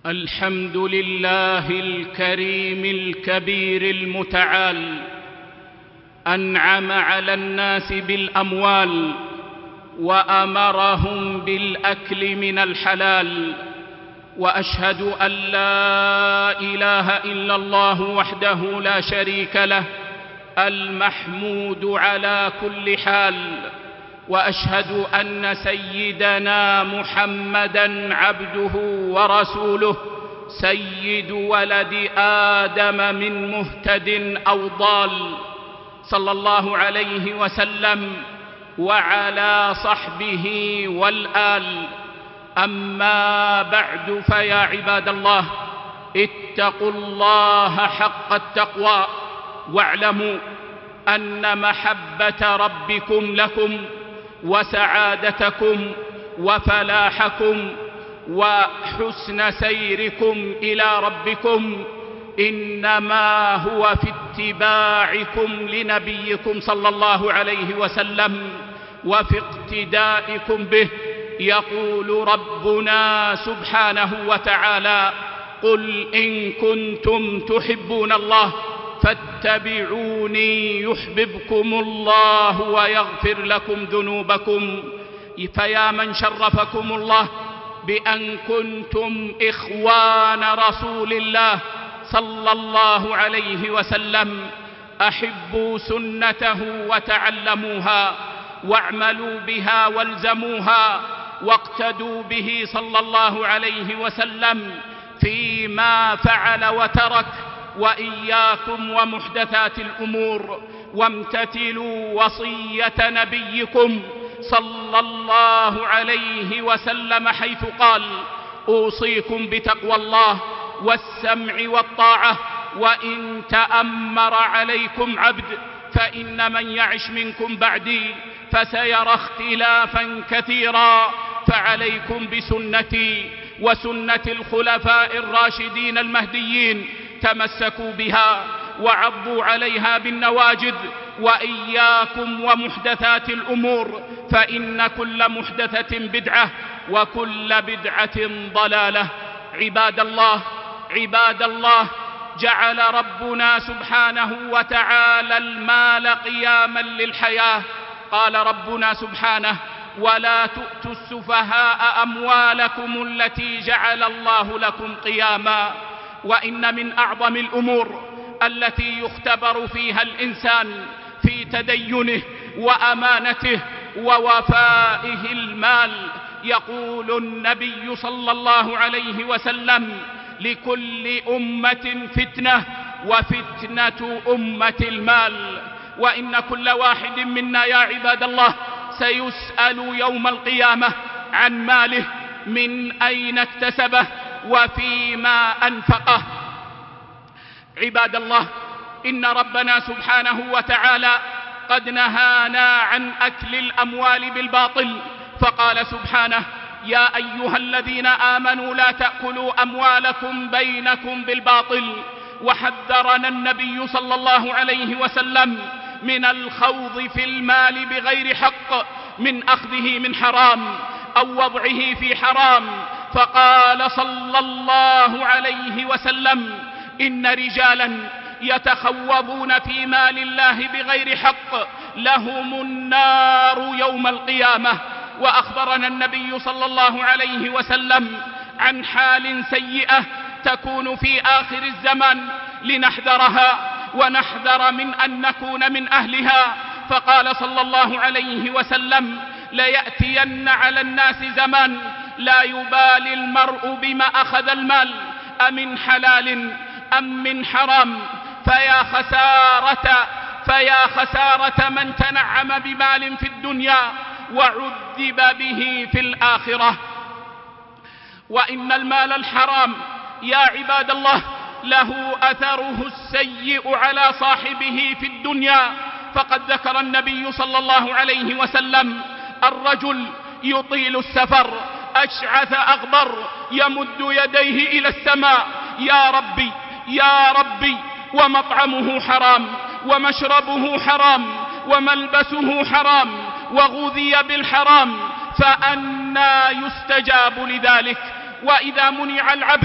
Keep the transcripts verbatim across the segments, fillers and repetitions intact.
الحمد لله الكريم الكبير المتعال، أنعم على الناس بالأموال وأمرهم بالأكل من الحلال، وأشهد أن لا إله إلا الله وحده لا شريك له المحمود على كل حال، وأشهد أن سيدنا محمدًا عبده ورسوله سيد ولد آدم من مهتد أو ضال، صلى الله عليه وسلم وعلى صحبه والآل. أما بعد، فيا عباد الله، اتقوا الله حق التقوى، واعلموا أن محبة ربكم لكم وسعادتكم وفلاحكم وحسن سيركم إلى ربكم إنما هو في اتباعكم لنبيكم صلى الله عليه وسلم وفي اقتدائكم به. يقول ربنا سبحانه وتعالى: قل إن كنتم تحبون الله فاتبعوني يحببكم الله ويغفر لكم ذنوبكم. فيا من شرفكم الله بأن كنتم إخوان رسول الله صلى الله عليه وسلم، أحبوا سنته وتعلموها واعملوا بها والزموها، واقتدوا به صلى الله عليه وسلم فيما فعل وترك، وإياكم ومحدثات الأمور، وامتثلوا وصية نبيكم صلى الله عليه وسلم حيث قال: أوصيكم بتقوى الله والسمع والطاعة وإن تأمر عليكم عبد، فإن من يعش منكم بعدي فسيرى اختلافا كثيرا، فعليكم بسنتي وسنة الخلفاء الراشدين المهديين، تمسكوا بها وعضوا عليها بالنواجذ، وإياكم ومحدثات الأمور، فإن كل محدثة بدعة وكل بدعة ضلالة. عباد الله عباد الله جعل ربنا سبحانه وتعالى المال قياما للحياة. قال ربنا سبحانه: ولا تؤتوا السفهاء أموالكم التي جعل الله لكم قياما. وإن من أعظم الأمور التي يختبر فيها الإنسان في تدينه وأمانته ووفائه المال. يقول النبي صلى الله عليه وسلم: لكل أمة فتنة وفتنة أمة المال. وإن كل واحد منا يا عباد الله سيسأل يوم القيامة عن ماله، من أين اكتسبه وفيما أنفقه. عباد الله، إن ربنا سبحانه وتعالى قد نهانا عن أكل الأموال بالباطل، فقال سبحانه: يا أيها الذين آمنوا لا تأكلوا أموالكم بينكم بالباطل. وحذرنا النبي صلى الله عليه وسلم من الخوض في المال بغير حق، من أخذه من حرام أو وضعه في حرام، فقال صلى الله عليه وسلم: إن رجالا يتخوضون في مال الله بغير حق لهم النار يوم القيامة. وأخبرنا النبي صلى الله عليه وسلم عن حال سيئة تكون في آخر الزمان لنحذرها ونحذر من أن نكون من أهلها. فقال صلى الله عليه وسلم: ليأتين على الناس زمان لا يبالي المرء بما أخذ المال أمن حلال أم من حرام، فيا خسارة فيا خسارة من تنعم بمال في الدنيا وعذب به في الآخرة. وإن المال الحرام يا عباد الله له أثره السيء على صاحبه في الدنيا. فقد ذكر النبي صلى الله عليه وسلم: الرجل يطيل السفر أشعث أغبر يمد يديه إلى السماء: يا ربي يا ربي، ومطعمه حرام ومشربه حرام وملبسه حرام وغذي بالحرام، فأنى يستجاب لذلك؟ وإذا منع العبد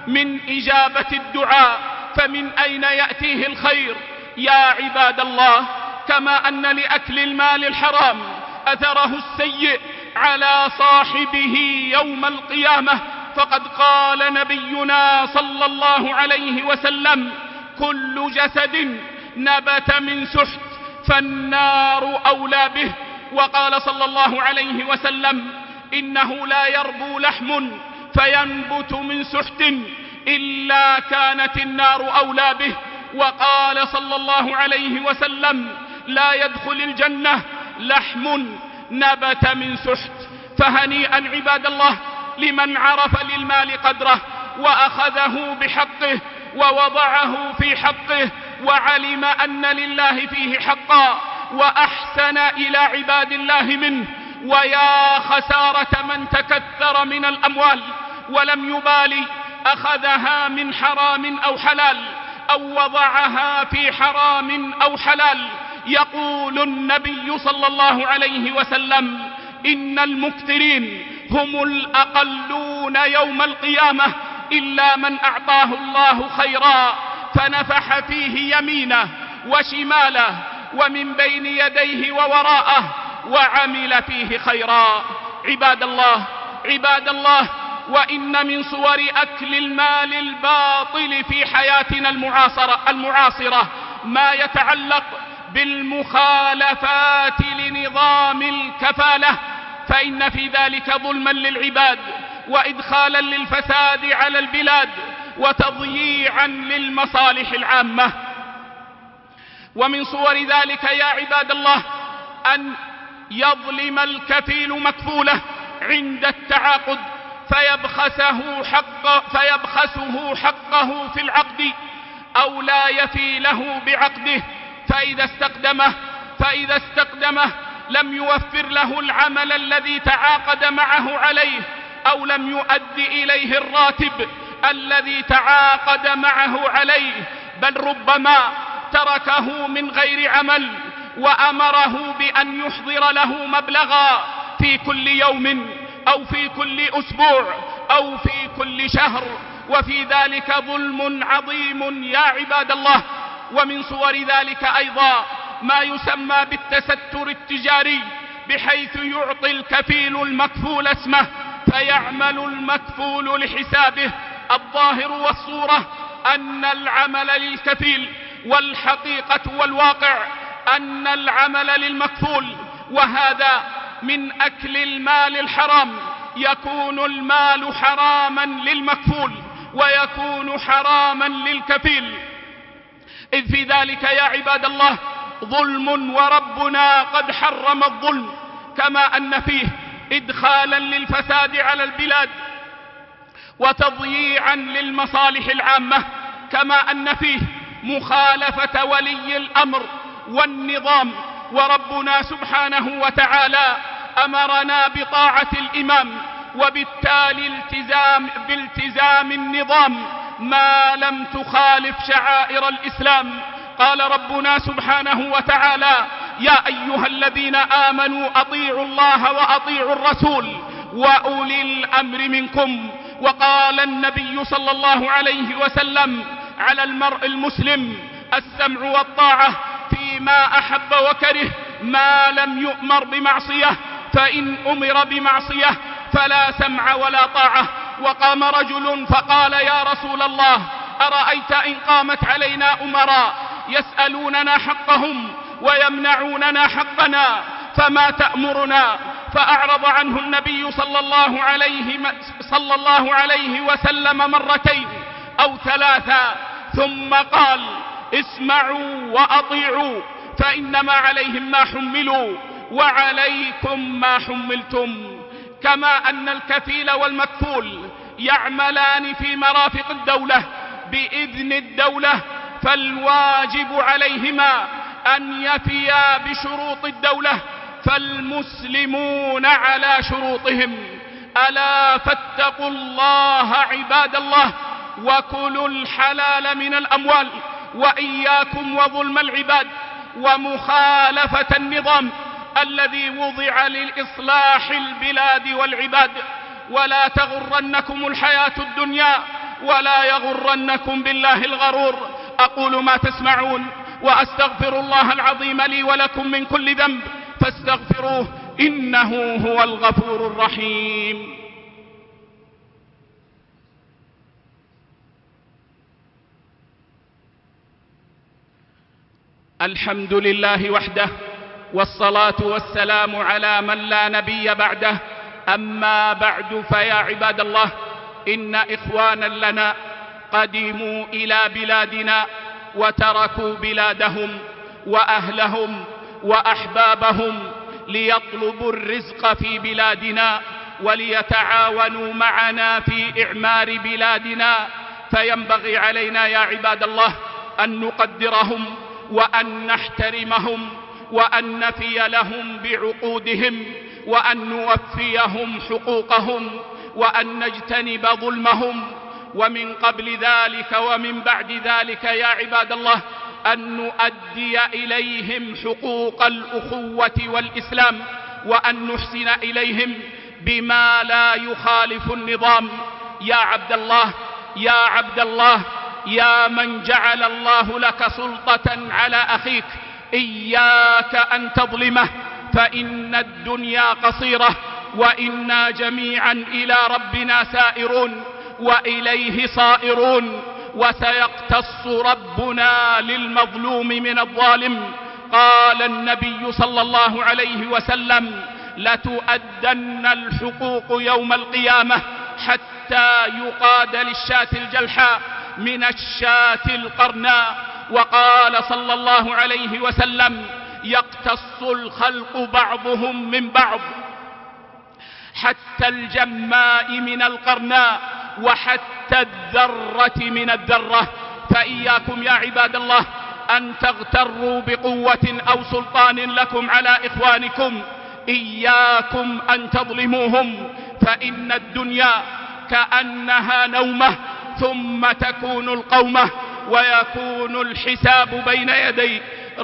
من إجابة الدعاء، فمن أين يأتيه الخير؟ يا عباد الله، كما أن لأكل المال الحرام أثره السيء على صاحبه يوم القيامة، فقد قال نبينا صلى الله عليه وسلم: كل جسد نبت من سحت فالنار أولى به. وقال صلى الله عليه وسلم: إنه لا يربو لحم فينبت من سحت إلا كانت النار أولى به. وقال صلى الله عليه وسلم: لا يدخل الجنة لحم نبت من سحت. فهنيئا عباد الله لمن عرف للمال قدره وأخذه بحقه ووضعه في حقه وعلم أن لله فيه حقا وأحسن إلى عباد الله منه. ويا خسارة من تكثر من الأموال ولم يبالي أخذها من حرام أو حلال أو وضعها في حرام أو حلال. يقول النبي صلى الله عليه وسلم: إن المكثرين هم الأقلون يوم القيامة إلا من أعطاه الله خيرا فنفح فيه يمينه وشماله ومن بين يديه ووراءه وعمل فيه خيرا. عباد الله عباد الله وإن من صور أكل المال الباطل في حياتنا المعاصرة, المعاصرة ما يتعلق بالمخالفات لنظام الكفالة، فإن في ذلك ظلما للعباد وإدخالا للفساد على البلاد وتضييعا للمصالح العامة. ومن صور ذلك يا عباد الله أن يظلم الكفيل مكفوله عند التعاقد فيبخسه حقه, فيبخسه حقه في العقد أو لا يفي له بعقده، فإذا استقدمه فإذا استقدمه لم يوفر له العمل الذي تعاقد معه عليه أو لم يؤد إليه الراتب الذي تعاقد معه عليه، بل ربما تركه من غير عمل وأمره بأن يحضر له مبلغا في كل يوم أو في كل أسبوع أو في كل شهر، وفي ذلك ظلم عظيم يا عباد الله. ومن صور ذلك أيضا ما يسمى بالتستر التجاري، بحيث يعطي الكفيل المكفول اسمه فيعمل المكفول لحسابه. الظاهر والصورة أن العمل للكفيل، والحقيقة والواقع أن العمل للمكفول، وهذا من أكل المال الحرام. يكون المال حراما للمكفول ويكون حراما للكفيل، إذ في ذلك يا عباد الله ظلم، وربنا قد حرم الظلم، كما أن فيه إدخالا للفساد على البلاد وتضييعا للمصالح العامة، كما أن فيه مخالفة ولي الأمر والنظام. وربنا سبحانه وتعالى أمرنا بطاعة الإمام، وبالتالي التزام بالتزام النظام ما لم تخالف شعائر الإسلام. قال ربنا سبحانه وتعالى: يا أيها الذين آمنوا أطيعوا الله وأطيعوا الرسول وأولي الأمر منكم. وقال النبي صلى الله عليه وسلم: على المرء المسلم السمع والطاعة فيما أحب وكره ما لم يؤمر بمعصية، فإن أمر بمعصية فلا سمع ولا طاعة. وقام رجل فقال: يا رسول الله، أرأيت إن قامت علينا أمراء يسألوننا حقهم ويمنعوننا حقنا فما تأمرنا؟ فأعرض عنه النبي صلى الله عليه, صلى الله عليه وسلم مرتين أو ثلاثا، ثم قال: اسمعوا وأطيعوا فإنما عليهم ما حملوا وعليكم ما حملتم. كما أن الكفيل والمكفول يعملان في مرافق الدولة بإذن الدولة، فالواجب عليهما أن يفيا بشروط الدولة، فالمسلمون على شروطهم. ألا فاتقوا الله عباد الله، وكلوا الحلال من الأموال، وإياكم وظلم العباد ومخالفة النظام الذي وضع للإصلاح البلاد والعباد. ولا تغرنكم الحياة الدنيا ولا يغرنكم بالله الغرور. أقول ما تسمعون وأستغفر الله العظيم لي ولكم من كل ذنب فاستغفروه إنه هو الغفور الرحيم. الحمد لله وحده، والصلاة والسلام على من لا نبي بعده. أما بعد، فيا عباد الله، إن إخوانا لنا قدموا إلى بلادنا وتركوا بلادهم وأهلهم وأحبابهم ليطلبوا الرزق في بلادنا وليتعاونوا معنا في إعمار بلادنا. فينبغي علينا يا عباد الله أن نقدرهم وأن نحترمهم وأن نفي لهم بعقودهم وأن نوفيهم حقوقهم وأن نجتنب ظلمهم. ومن قبل ذلك ومن بعد ذلك يا عباد الله أن نؤدي إليهم حقوق الأخوة والإسلام وأن نحسن إليهم بما لا يخالف النظام. يا عبد الله يا عبد الله يا من جعل الله لك سلطة على أخيك، إياك أن تظلمه، فإن الدنيا قصيرة وإنا جميعا إلى ربنا سائرون وإليه صائرون، وسيقتص ربنا للمظلوم من الظالم. قال النبي صلى الله عليه وسلم: لتؤدن الحقوق يوم القيامة حتى يقاد للشاة الجلحاء من الشاة القرناء. وقال صلى الله عليه وسلم: يقتص الخلق بعضهم من بعض حتى الجماء من القرناء وحتى الذرة من الذرة. فإياكم يا عباد الله أن تغتروا بقوة أو سلطان لكم على إخوانكم، إياكم أن تظلموهم، فإن الدنيا كأنها نومة ثم تكون القومة ويكون الحساب بين يدي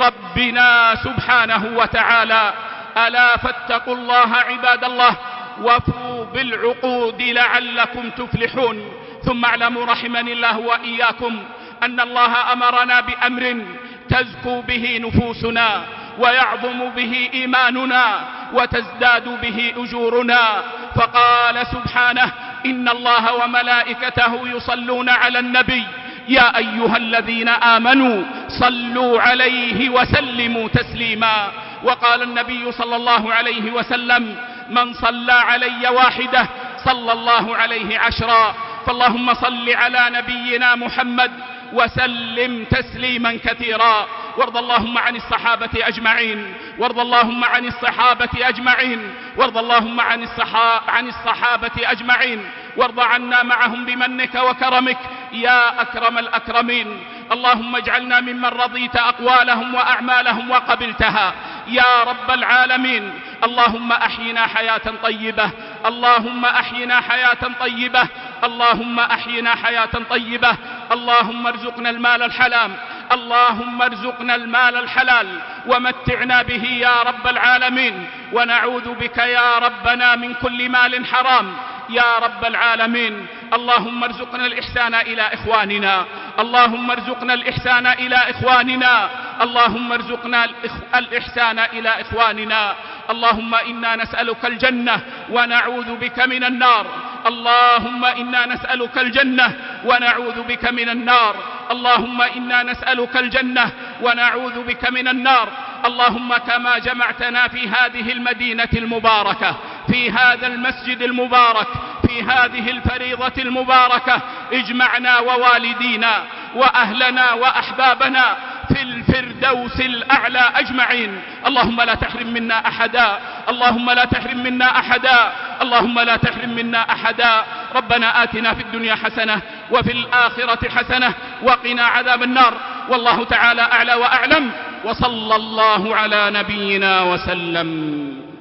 ربنا سبحانه وتعالى. ألا فاتقوا الله عباد الله وفوا بالعقود لعلكم تفلحون. ثم اعلموا رحمني الله وإياكم أن الله أمرنا بأمر تزكو به نفوسنا ويعظم به إيماننا وتزداد به أجورنا. فقال سبحانه: إن الله وملائكته يصلون على النبي يا أيها الذين آمنوا صلوا عليه وسلموا تسليما. وقال النبي صلى الله عليه وسلم: من صلى علي واحدة صلى الله عليه عشرا. فاللهم صل على نبينا محمد وسلم تسليما كثيرا. وارض اللهم عن الصحابة أجمعين وارض اللهم عن الصحابة أجمعين وارض اللهم عن الصحابة عن الصحابة أجمعين وارض عنا معهم بمنك وكرمك يا أكرم الأكرمين. اللهم اجعلنا ممن رضيت أقوالهم وأعمالهم وقبلتها يا رب العالمين. اللهم أحينا حياة طيبة اللهم أحينا حياة طيبة اللهم أحينا حياة طيبة. اللهم ارزقنا المال الحلال اللهم ارزقنا المال الحلال ومتعنا به يا رب العالمين، ونعوذ بك يا ربنا من كل مال حرام يا رب العالمين. اللهم ارزقنا الإحسان إلى إخواننا اللهم ارزقنا الإحسان إلى إخواننا اللهم ارزقنا الإحسان إلى إخواننا. اللهم إنا نسألك الجنة ونعوذ بك من النار اللهم إنا نسألك الجنة ونعوذ بك من النار اللهم إنا نسألك الجنة ونعوذ بك من النار. اللهم كما جمعتنا في هذه المدينة المباركة في هذا المسجد المبارك في هذه الفريضة المباركة، اجمعنا ووالدينا وأهلنا وأحبابنا في الفردوس الأعلى أجمعين. اللهم لا تحرم منا أحدا اللهم لا تحرم منا أحدا اللهم لا تحرم منا أحدا. ربنا آتنا في الدنيا حسنة وفي الآخرة حسنة وقنا عذاب النار. والله تعالى أعلى وأعلم، وصلى الله على نبينا وسلم.